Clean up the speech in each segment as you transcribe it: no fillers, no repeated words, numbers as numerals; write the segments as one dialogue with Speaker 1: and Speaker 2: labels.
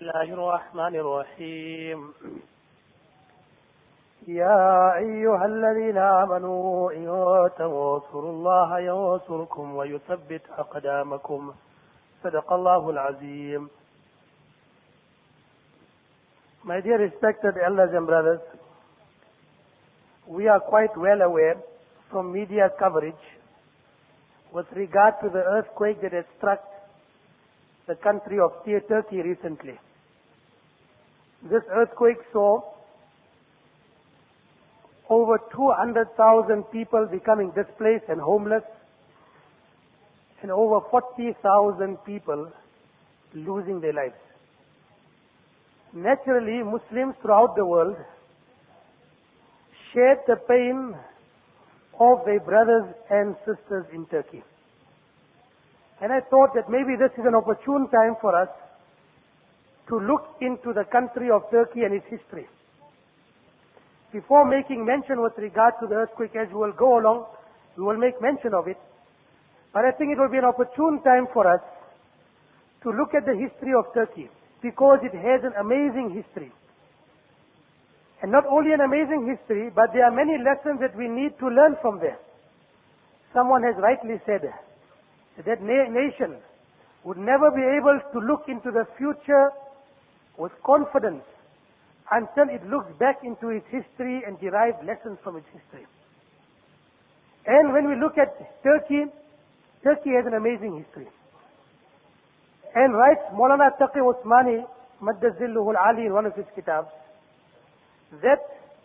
Speaker 1: الله الرحمن الرحيم يا أيها الذين آمنوا إن تنصروا الله ينصركم ويثبت أقدامكم صدق الله العظيم. My dear respected elders and brothers, we are quite well aware from media coverage with regard to the earthquake that has struck the country of Turkey recently. This earthquake saw over 200,000 people becoming displaced and homeless, and over 40,000 people losing their lives. Naturally, Muslims throughout the world shared the pain of their brothers and sisters in Turkey. And I thought that maybe this is an opportune time for us to look into the country of Turkey and its history. Before making mention with regard to the earthquake, as we will go along, we will make mention of it. But I think it will be an opportune time for us to look at the history of Turkey, because it has an amazing history. And not only an amazing history, but there are many lessons that we need to learn from there. Someone has rightly said that nation would never be able to look into the future with confidence until it looks back into its history and derives lessons from its history. And when we look at Turkey, Turkey has an amazing history. And writes Maulana Taqi Usmani, Madda Zilluhu al-Ali, in one of his kitabs, that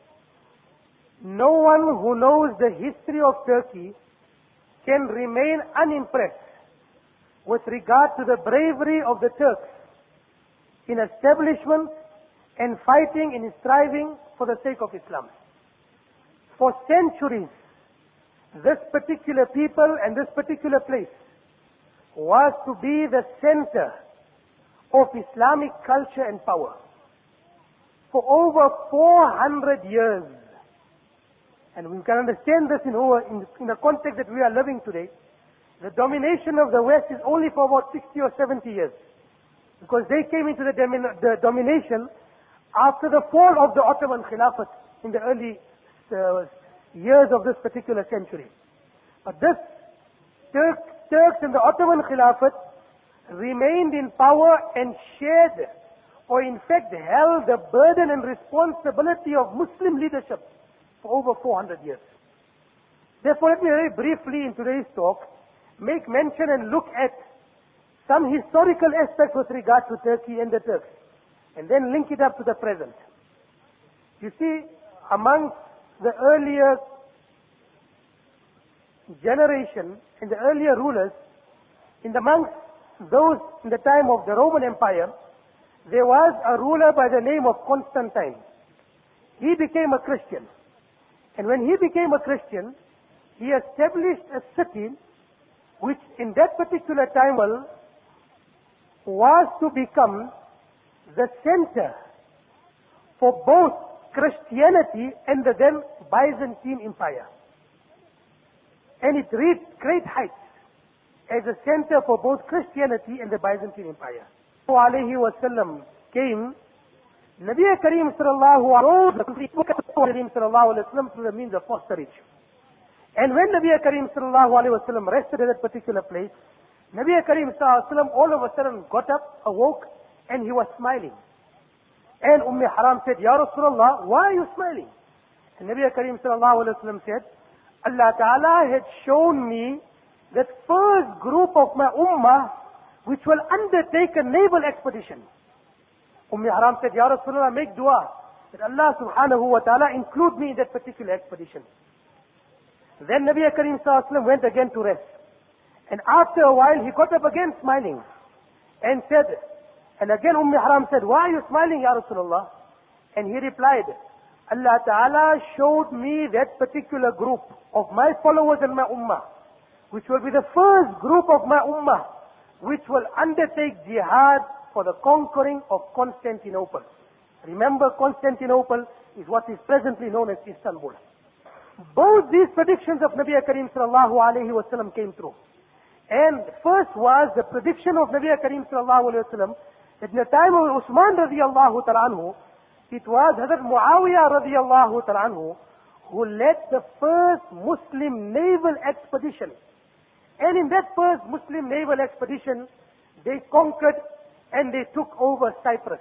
Speaker 1: no one who knows the history of Turkey can remain unimpressed with regard to the bravery of the Turks in establishment and fighting and striving for the sake of Islam. For centuries, this particular people and this particular place was to be the center of Islamic culture and power. For over 400 years, and we can understand this in the context that we are living today, the domination of the West is only for about 60 or 70 years, because they came into the domination after the fall of the Ottoman Khilafat in the early years of this particular century. But this Turks and the Ottoman Khilafat remained in power and shared, or in fact held, the burden and responsibility of Muslim leadership for over 400 years. Therefore, let me very briefly in today's talk make mention and look at some historical aspects with regard to Turkey and the Turks, and then link it up to the present. You see, amongst the earlier generation and the earlier rulers, amongst those in the time of the Roman Empire, there was a ruler by the name of Constantine. He became a Christian. And when he became a Christian, he established a city which in that particular time was to become the center for both Christianity and the then Byzantine Empire. And it reached great heights as a center for both Christianity and the Byzantine Empire. Alayhi Wasallam came, Nabi Kareem sallallahu alayhi wasallam through the means of fosterage. And when Nabi Kareem sallallahu alayhi wasallam rested at that particular place, Nabi Kareem sallallahu alayhi wasallam all of a sudden got up, awoke, and he was smiling. And Haram said, Ya Rasulullah, why are you smiling? And Nabi Kareem sallallahu alayhi wasallam said, Allah Ta'ala had shown me that first group of my ummah which will undertake a naval expedition. Haram said, Ya Rasulullah, make dua that Allah subhanahu wa ta'ala include me in that particular expedition. Then Nabi Kareem sallallahu alayhi wasallam went again to rest. And after a while, he got up again smiling and said, and again Haram said, why are you smiling, Ya Rasulullah? And he replied, Allah Ta'ala showed me that particular group of my followers and my ummah, which will be the first group of my ummah, which will undertake jihad for the conquering of Constantinople. Remember, Constantinople is what is presently known as Istanbul. Both these predictions of Nabi Kareem sallallahu alayhi wasallam came true. And first was the prediction of Nabi Kareem sallallahu alayhi wasallam that in the time of Usman radiallahu ta'ala anhu, it was Hazrat Muawiyah radiallahu ta'ala anhu who led the first Muslim naval expedition. And in that first Muslim naval expedition, they conquered and they took over Cyprus.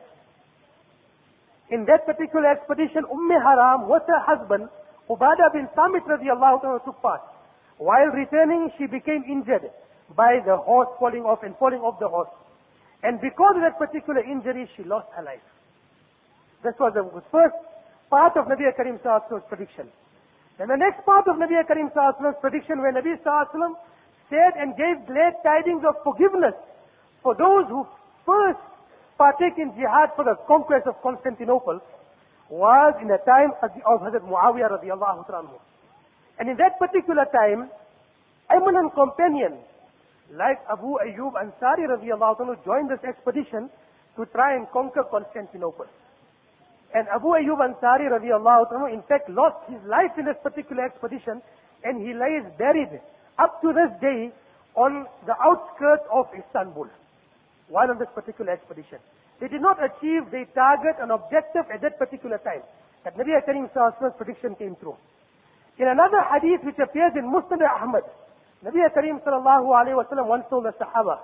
Speaker 1: In that particular expedition, Haram with her husband, Ubadah bin Samit radiallahu ta'ala took part. While returning, she became injured by the horse falling off the horse. And because of that particular injury, she lost her life. This was the first part of Nabi Karim Sallallahu Alaihi Wasallam's prediction. Then the next part of Nabi Karim Sallallahu Alaihi Wasallam's prediction, where Nabi Sallallahu Alaihi Wasallam said and gave glad tidings of forgiveness for those who first partake in jihad for the conquest of Constantinople, was in the time of Hazrat Muawiyah radiallahu anhu. And in that particular time, eminent companions like Abu Ayyub Ansari radiallahu anhu joined this expedition to try and conquer Constantinople. And Abu Ayyub Ansari radiallahu anhu in fact lost his life in this particular expedition, and he lies buried up to this day on the outskirts of Istanbul while on this particular expedition. They did not achieve their target and objective at that particular time. That Nabi Karim Sallallahu Alaihi Wasallam's prediction came true. In another hadith which appears in Musnad Ahmad, Nabi Karim Sallallahu Alaihi Wasallam once told the Sahaba,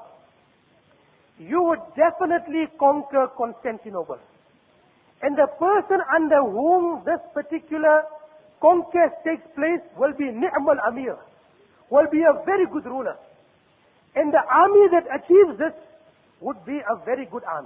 Speaker 1: you would definitely conquer Constantinople. And the person under whom this particular conquest takes place will be Ni'mal Amir, will be a very good ruler. And the army that achieves this would be a very good army.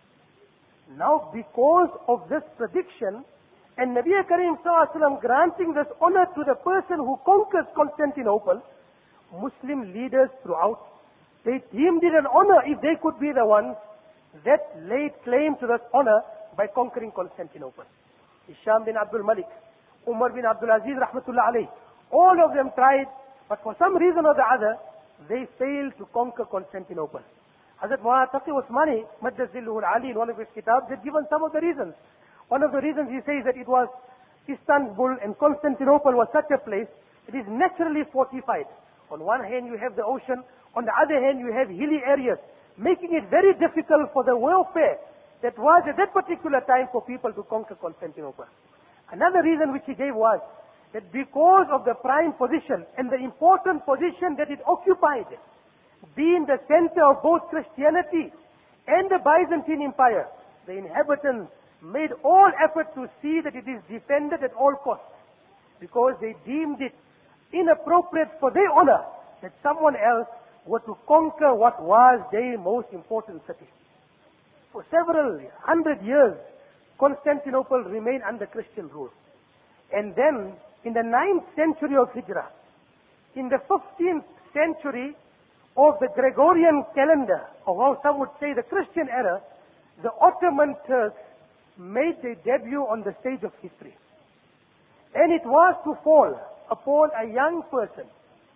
Speaker 1: Now, because of this prediction, and Nabi Karim Sallallahu Alaihi Wasallam granting this honor to the person who conquers Constantinople, Muslim leaders throughout, they deemed it an honor if they could be the ones that laid claim to this honor by conquering Constantinople. Hisham bin Abdul Malik, Umar bin Abdul Aziz rahmatullah alayh, all of them tried, but for some reason or the other, they failed to conquer Constantinople. Hazrat Maulana Taqi Usmani, Maddazilluhul Ali, in one of his kitabs, had given some of the reasons. One of the reasons he says that it was Istanbul and Constantinople was such a place, it is naturally fortified. On one hand you have the ocean, on the other hand you have hilly areas, making it very difficult for the warfare that was at that particular time for people to conquer Constantinople. Another reason which he gave was that because of the prime position and the important position that it occupied, being the center of both Christianity and the Byzantine Empire, the inhabitants made all effort to see that it is defended at all costs, because they deemed it inappropriate for their honor that someone else were to conquer what was their most important city. For several hundred years, Constantinople remained under Christian rule. And then, in the 9th century of Hijrah, in the 15th century of the Gregorian calendar, or how some would say the Christian era, the Ottoman Turks made their debut on the stage of history. And it was to fall upon a young person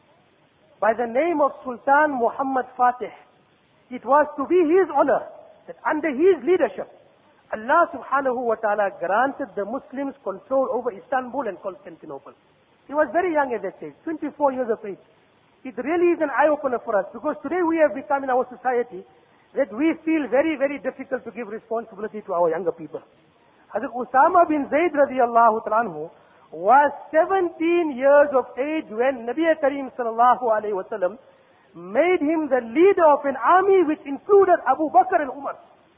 Speaker 1: by the name of Sultan Muhammad Fatih. It was to be his honor that under his leadership, Allah subhanahu wa ta'ala granted the Muslims control over Istanbul and Constantinople. He was very young at that age, 24 years of age. It really is an eye-opener for us, because today we have become in our society that we feel very, very difficult to give responsibility to our younger people. Hazrat Usama bin Zayd radiallahu ta'ala anhu was 17 years of age when Nabi Karim sallallahu alayhi wa sallam made him the leader of an army which included Abu Bakr and Umar.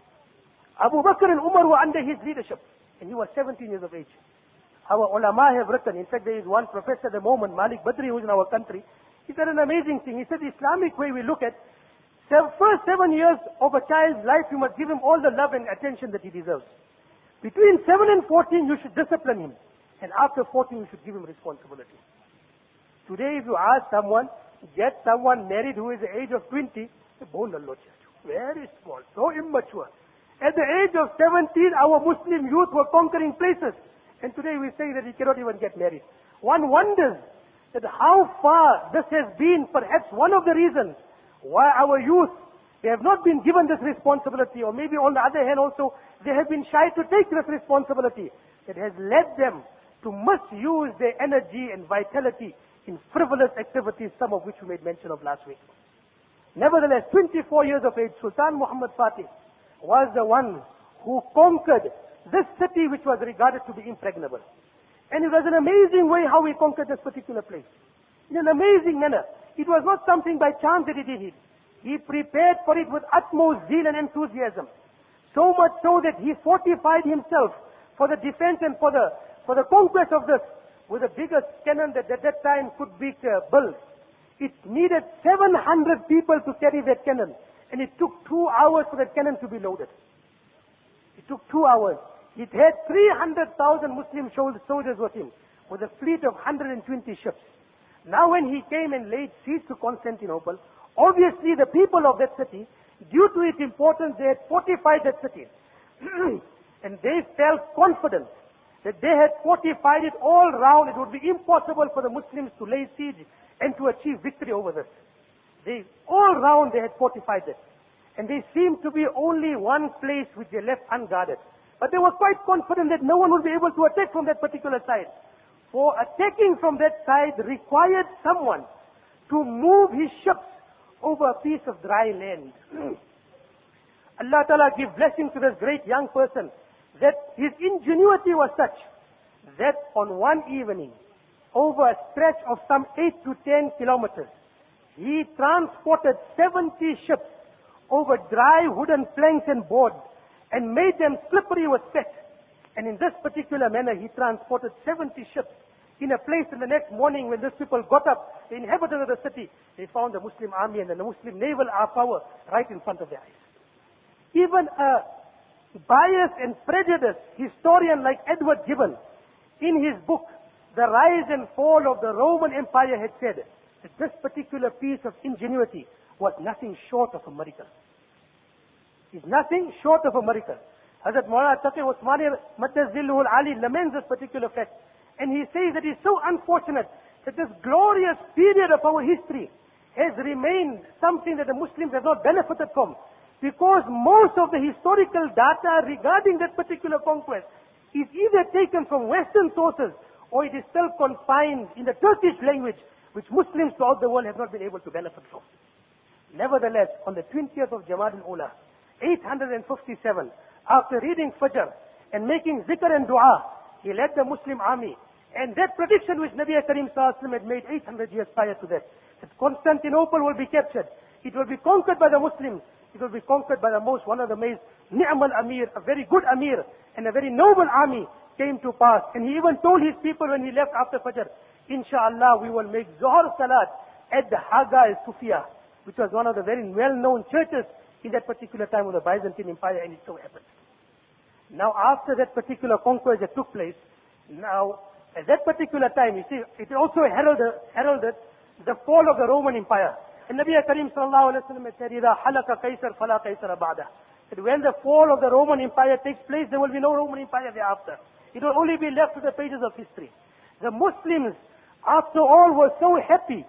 Speaker 1: Abu Bakr and Umar were under his leadership, and he was 17 years of age. Our ulama have written, in fact there is one professor at the moment, Malik Badri, who is in our country. He said an amazing thing. He said the Islamic way we look at, first 7 years of a child's life, you must give him all the love and attention that he deserves. Between 7 and 14, you should discipline him. And after 14, you should give him responsibility. Today, if you ask someone, get someone married who is the age of 20, very small, so immature. At the age of 17, our Muslim youth were conquering places. And today we say that he cannot even get married. One wonders that how far this has been perhaps one of the reasons why our youth, they have not been given this responsibility, or maybe on the other hand also, they have been shy to take this responsibility that has led them to misuse their energy and vitality in frivolous activities, some of which we made mention of last week. Nevertheless, 24 years of age, Sultan Muhammad Fatih was the one who conquered this city which was regarded to be impregnable. And it was an amazing way how he conquered this particular place. In an amazing manner. It was not something by chance that he did it. He prepared for it with utmost zeal and enthusiasm. So much so that he fortified himself for the defense and for the conquest of this with the biggest cannon that at that time could be built. It needed 700 people to carry that cannon. And it took 2 hours for that cannon to be loaded. It took 2 hours. It had 300,000 Muslim soldiers with him, with a fleet of 120 ships. Now when he came and laid siege to Constantinople, obviously the people of that city, due to its importance, they had fortified that city. And they felt confident that they had fortified it all round. It would be impossible for the Muslims to lay siege and to achieve victory over this. All round they had fortified it. And there seemed to be only one place which they left unguarded. But they were quite confident that no one would be able to attack from that particular side. For attacking from that side required someone to move his ships over a piece of dry land. Allah Ta'ala give blessing to this great young person that his ingenuity was such that on one evening, over a stretch of some 8 to 10 kilometers, he transported 70 ships over dry wooden planks and boards and made them slippery with sweat. And in this particular manner, he transported 70 ships in a place. And the next morning when these people got up, the inhabitants of the city, they found the Muslim army and the Muslim naval power right in front of their eyes. Even a biased and prejudiced historian like Edward Gibbon, in his book, The Rise and Fall of the Roman Empire, had said that this particular piece of ingenuity was nothing short of a miracle. It's nothing short of a miracle. Hazrat Maulana Taqi Usmani Mattazilluhul Ali laments this particular fact. And he says that it's so unfortunate that this glorious period of our history has remained something that the Muslims have not benefited from. Because most of the historical data regarding that particular conquest is either taken from Western sources or it is still confined in the Turkish language, which Muslims throughout the world have not been able to benefit from. Nevertheless, on the 20th of Jamad al-Ula, 857, after reading Fajr and making zikr and dua, he led the Muslim army. And that prediction which Nabi Karim Sallallahu Alaihi Wasallam had made 800 years prior to that Constantinople will be captured. It will be conquered by the Muslims. It will be conquered by one of the most ni'mal amir, a very good amir, and a very noble army came to pass. And he even told his people when he left after Fajr, Inshallah, we will make Zohar Salat at the Haga al-Sufia, which was one of the very well-known churches in that particular time of the Byzantine Empire, and it so happened. Now, after that particular conquest that took place, now, at that particular time, you see, it also heralded the fall of the Roman Empire. And Nabi Karim Sallallahu Alaihi Wasallam said, إِذَا حَلَكَ قَيْسَرْ فَلَا قَيْسَرَ بَعْدَهُ. That when the fall of the Roman Empire takes place, there will be no Roman Empire thereafter. It will only be left to the pages of history. The Muslims, after all, were so happy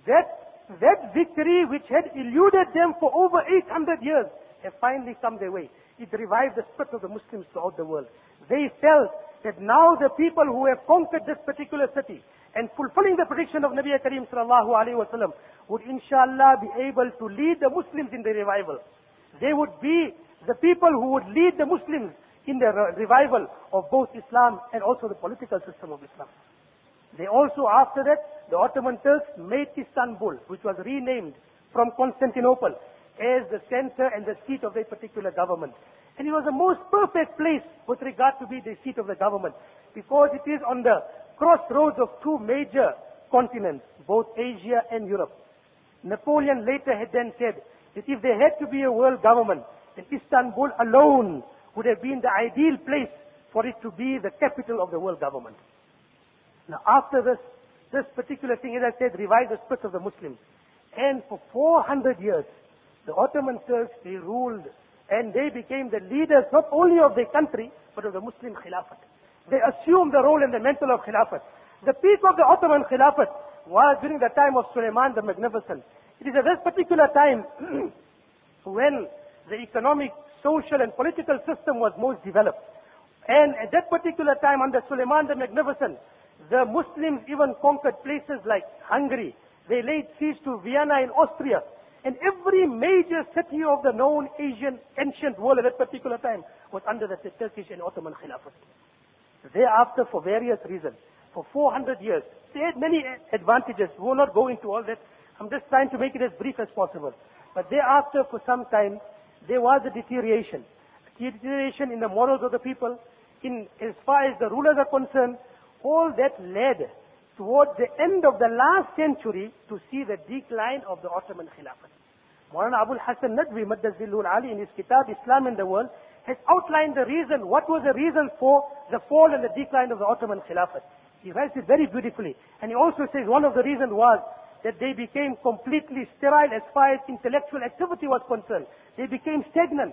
Speaker 1: that victory which had eluded them for over 800 years has finally come their way. It revived the spirit of the Muslims throughout the world. They felt that now the people who have conquered this particular city and fulfilling the prediction of Nabi Karim Sallallahu Alaihi Wasallam would inshallah be able to lead the Muslims in the revival. They would be the people who would lead the Muslims in the revival of both Islam and also the political system of Islam. They also, after that, the Ottoman Turks made Istanbul, which was renamed from Constantinople, as the center and the seat of their particular government. And it was the most perfect place with regard to be the seat of the government, because it is on the crossroads of two major continents, both Asia and Europe. Napoleon later had then said that if there had to be a world government, then Istanbul alone would have been the ideal place for it to be the capital of the world government. Now after this particular thing, as I said, revived the spirit of the Muslims. And for 400 years, the Ottoman Turks, they ruled and they became the leaders not only of their country, but of the Muslim Khilafat. They assumed the role and the mantle of Khilafat. The peak of the Ottoman Khilafat was during the time of Suleiman the Magnificent. It is at this particular time when the economic, social and political system was most developed. And at that particular time under Suleiman the Magnificent, the Muslims even conquered places like Hungary. They laid siege to Vienna in Austria. And every major city of the known Asian ancient world at that particular time was under the Turkish and Ottoman Khilafat. Thereafter, for various reasons, for 400 years, they had many advantages. We will not go into all that. I'm just trying to make it as brief as possible. But thereafter, for some time, there was a deterioration. A deterioration in the morals of the people. As far as the rulers are concerned, all that led towards the end of the last century to see the decline of the Ottoman Khilafat. Maulana Abul Hasan Nadwi, Maddazillul Ali, in his kitab, Islam in the World, has outlined the reason, what was the reason for the fall and the decline of the Ottoman Khilafat. He writes it very beautifully. And he also says one of the reasons was that they became completely sterile as far as intellectual activity was concerned. They became stagnant.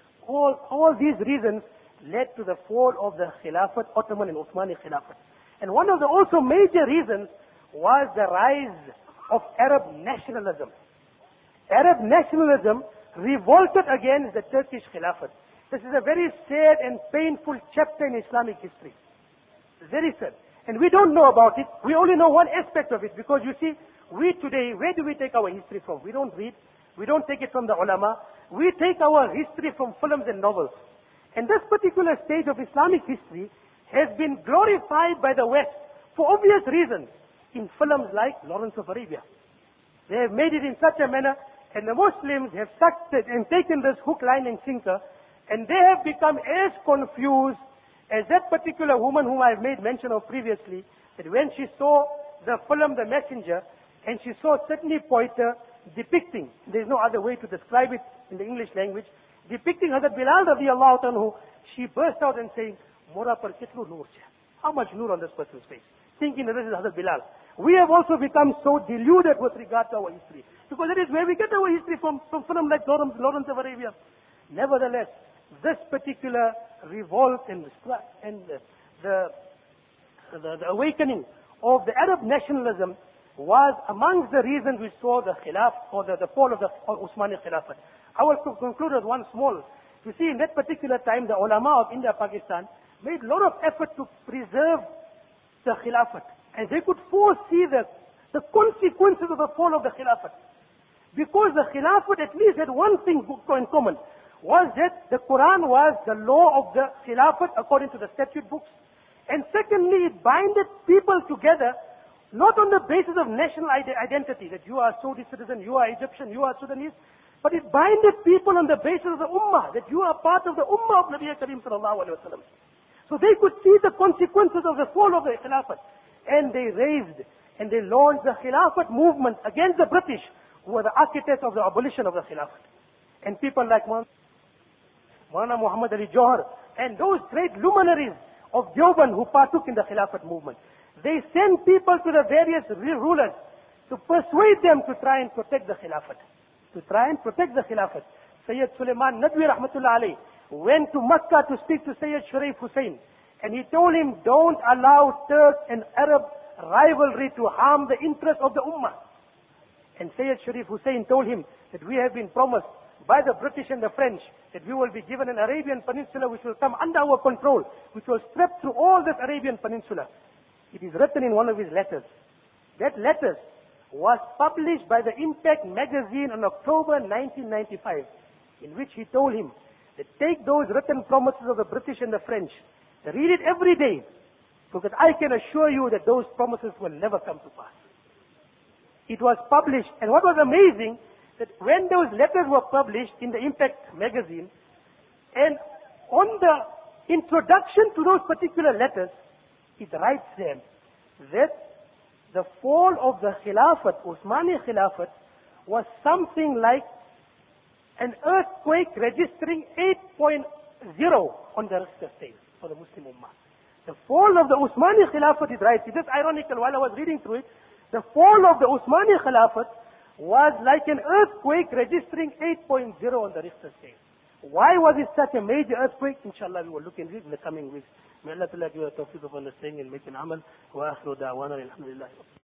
Speaker 1: All these reasons led to the fall of the Khilafat, Ottoman and Uthmani Khilafat. And one of the also major reasons was the rise of Arab nationalism. Arab nationalism revolted against the Turkish Khilafat. This is a very sad and painful chapter in Islamic history. Very sad. And we don't know about it. We only know one aspect of it, because you see, we today, where do we take our history from? We don't read. We don't take it from the ulama. We take our history from films and novels. And this particular stage of Islamic history has been glorified by the West for obvious reasons in films like Lawrence of Arabia. They have made it in such a manner, and the Muslims have sucked it and taken this hook, line and sinker, and they have become as confused as that particular woman whom I have made mention of previously, that when she saw the film The Messenger, and she saw Sidney Poitier depicting, there is no other way to describe it in the English language, depicting Hazrat Bilal radiallahu anhu, she burst out and saying, Mora par kitlu noor hai. How much noor on this person's face? Thinking that this is Hazrat Bilal. We have also become so deluded with regard to our history. Because that is where we get our history from film like Lawrence of Arabia. Nevertheless, this particular revolt and the awakening of the Arab nationalism was amongst the reasons we saw the Khilaf, or the fall of the Uthmani Khilafat. I will conclude with one small. You see, in that particular time, the ulama of India, Pakistan, made a lot of effort to preserve the Khilafat. And they could foresee the consequences of the fall of the Khilafat. Because the Khilafat at least had one thing in common, was that the Quran was the law of the Khilafat according to the statute books. And secondly, it binded people together, not on the basis of national identity, that you are a Saudi citizen, you are Egyptian, you are Sudanese, but it binded people on the basis of the Ummah, that you are part of the Ummah of Nabi Kareem sallallahu alayhi wa sallam. So they could see the consequences of the fall of the Khilafat. And they raised and they launched the Khilafat movement against the British, who were the architects of the abolition of the Khilafat. And people like Maulana Muhammad Ali Johar and those great luminaries of Deoband who partook in the Khilafat movement. They sent people to the various rulers to persuade them to try and protect the Khilafat. To try and protect the Khilafat. Sayyid Sulaiman Nadwi rahmatullah alayh went to Makkah to speak to Sayyid Sharif Hussain. And he told him, don't allow Turk and Arab rivalry to harm the interest of the Ummah. And Sayyid Sharif Hussain told him that we have been promised by the British and the French that we will be given an Arabian Peninsula which will come under our control, which will stretch through all this Arabian Peninsula. It is written in one of his letters. That letter was published by the Impact magazine in October 1995, in which he told him that take those written promises of the British and the French, read it every day, because I can assure you that those promises will never come to pass. It was published, and what was amazing, that when those letters were published in the Impact magazine, and on the introduction to those particular letters, it writes there that the fall of the Khilafat, Uthmani Khilafat, was something like an earthquake registering 8.0 on the Richter scale for the Muslim Ummah. The fall of the Uthmani Khilafat is right. It is ironical, while I was reading through it, the fall of the Uthmani Khilafat was like an earthquake registering 8.0 on the Richter scale. Why was it such a major earthquake? Inshallah, we will look into it in the coming weeks. May Allah give us tawfiq of understanding and make an amal. Wa akhiru da'wana alhamdulillah.